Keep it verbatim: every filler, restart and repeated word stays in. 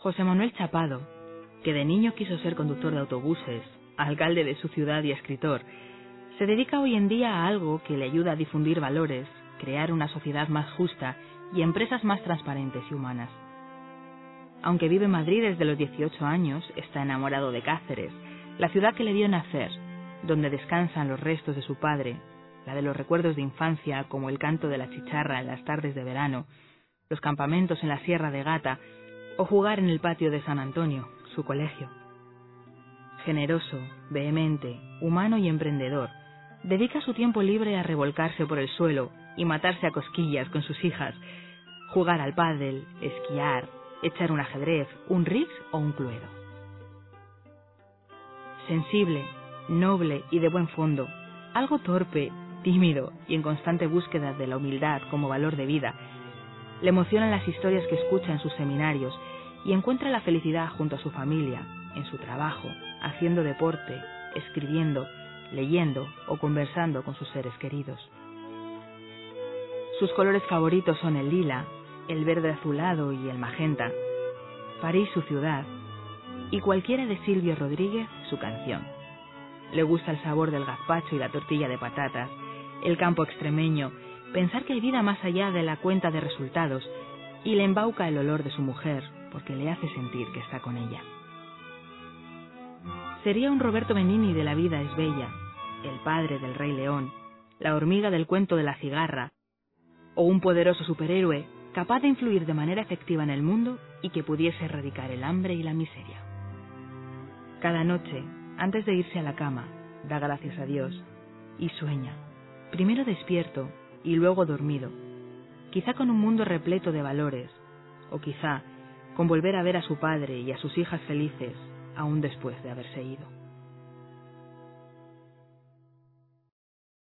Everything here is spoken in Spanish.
José Manuel Chapado, que de niño quiso ser conductor de autobuses, alcalde de su ciudad y escritor, se dedica hoy en día a algo que le ayuda a difundir valores, crear una sociedad más justa y empresas más transparentes y humanas. Aunque vive en Madrid desde los dieciocho años, está enamorado de Cáceres, la ciudad que le vio nacer, donde descansan los restos de su padre, la de los recuerdos de infancia como el canto de la chicharra en las tardes de verano, los campamentos en la Sierra de Gata o jugar en el patio de San Antonio, su colegio. Generoso, vehemente, humano y emprendedor, dedica su tiempo libre a revolcarse por el suelo y matarse a cosquillas con sus hijas, jugar al pádel, esquiar, echar un ajedrez, un rigs o un cluedo. Sensible, noble y de buen fondo, algo torpe, tímido y en constante búsqueda de la humildad como valor de vida, le emocionan las historias que escucha en sus seminarios y encuentra la felicidad junto a su familia, en su trabajo, haciendo deporte, escribiendo, leyendo o conversando con sus seres queridos. Sus colores favoritos son el lila, el verde azulado y el magenta, París su ciudad y cualquiera de Silvio Rodríguez su canción. Le gusta el sabor del gazpacho y la tortilla de patatas, el campo extremeño, pensar que hay vida más allá de la cuenta de resultados y le embauca el olor de su mujer porque le hace sentir que está con ella. Sería un Roberto Benigni de La vida es bella, el padre del Rey León, la hormiga del cuento de la cigarra, o un poderoso superhéroe capaz de influir de manera efectiva en el mundo y que pudiese erradicar el hambre y la miseria. Cada noche, antes de irse a la cama, da gracias a Dios y sueña, primero despierto y luego dormido, quizá con un mundo repleto de valores, o quizá con volver a ver a su padre y a sus hijas felices, aún después de haberse ido.